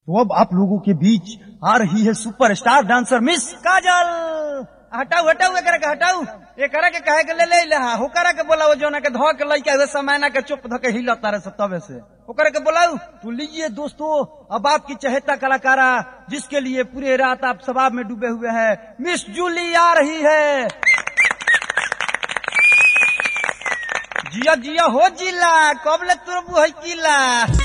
तो अब आप लोगों के बीच आ रही है सुपरस्टार डांसर मिस काजल। हटाऊ हटाऊ एकरा के हटाऊ, एकरा के कहे के ले ले हा होकरा के बोलाओ जोना के धो के लइका हुए समाना के चुप धके हिलत तारे से तबे से ओकरा के बोलाऊ। तो लीजिए दोस्तों, अब आपकी चहेता कलाकारा जिसके लिए पूरे रात आप शबाब में डूबे हुए हैं, मिस जूली आ रही है। जिया जिया हो जिला कब ले तुरबू है किला।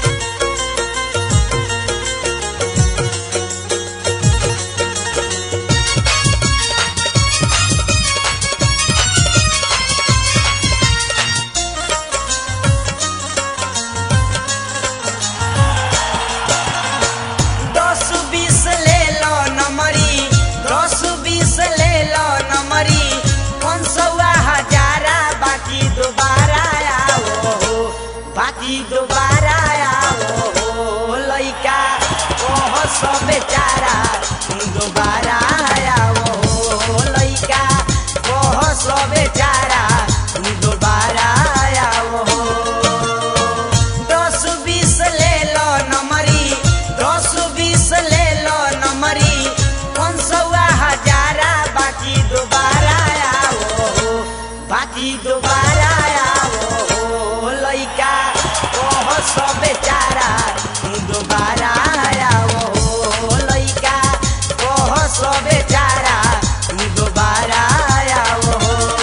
दोबारा आओ लइका ओह सब बेचारा दोबारा आओ लइका ओह सब बेचारा दोबारा आओ। 10-20 ले लो नंबरी 10-20 ले लो नंबरी 500,000 बाकी दोबारा आओ बाकी दोबारा आओ लइका सब बेचारा दोबारा आओ लइका ओह सब बेचारा दोबारा आओ।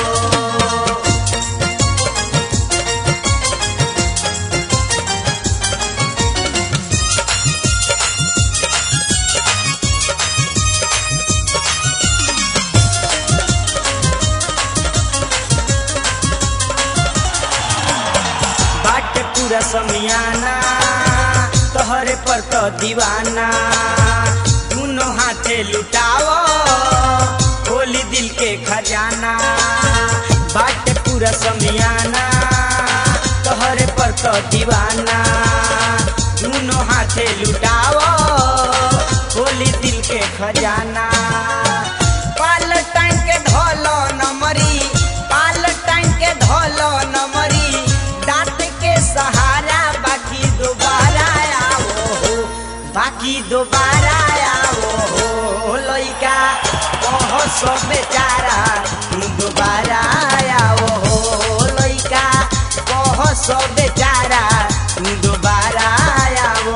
बाट पूरा समियाना तोहरे पर तो दीवाना दोनों हाथे लुटाओ खोली दिल के खजाना। बाट पूरा समियाना तोहरे पर तो दीवाना दोनों हाथे लुटाओ खोली दिल के खजाना। पाल टाइम के धोलो नमरी पाल टाइम के धोलो नमरी दांत के सहारा बाकी दोबारा आओ बाकी दोबारा आओ लइका ओह सब बेचारा दोबारा आओ लइका ओह सब बेचारा दोबारा आओ।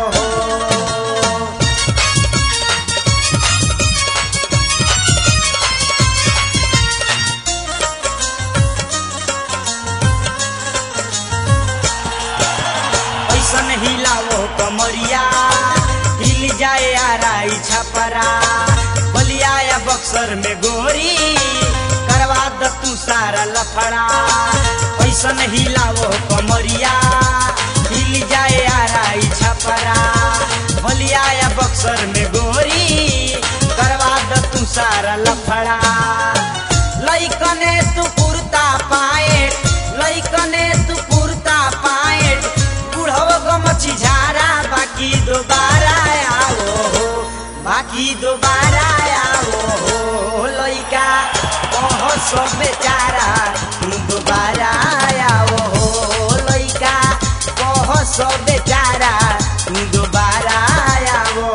हिलाओ कमरिया हिल जाए आराई छपरा बलिया या बक्सर में गोरी करवा द तू सारा लफड़ा। ऐसन हिलाओ कमरिया हिल जाए आराई छपरा बलिया या बक्सर में गोरी करवा द तू सारा लफड़ा। लइकने तू कुर्ता पाए लइकने तू कुर्ता पाए मछी झारा बाकी दोबारा आओ बाकी दोबारा आओ लइका ओह सब बेचारा दोबारा आओ लइका ओह सब बेचारा दोबारा आओ।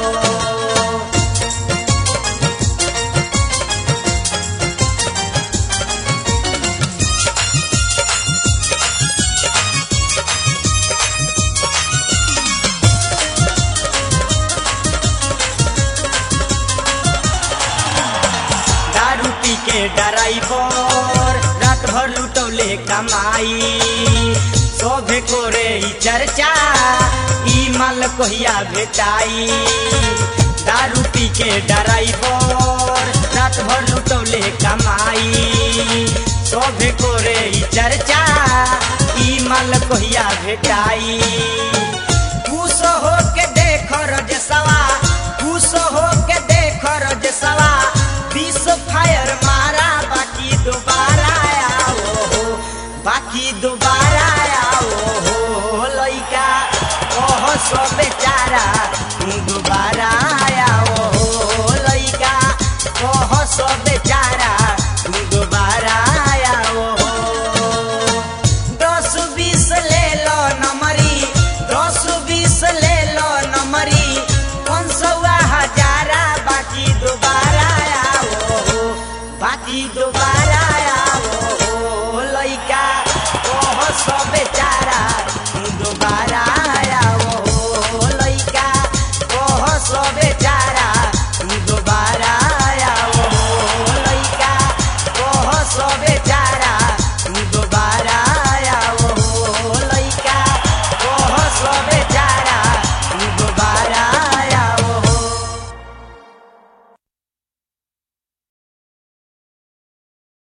के ड्राइवर रात भर लुटौले कमाई शोभे कोरे चर्चा ई माल कहिया भेटाई। दारू पी के ड्राइवर रात भर लुटौले कमाई शोभे कोरे चर्चा ई माल कहिया भेटाई। खुश हो के देख रजसवा खुश हो के देख रजसवा 20 फायर मारा बाकी दोबारा आओ बाकी दोबारा आओ लइका ओह सब बेचारा दोबारा आओ लइका ओह सब बेचारा दोबारा आओ। 10-20 ले लो नंबरी सबे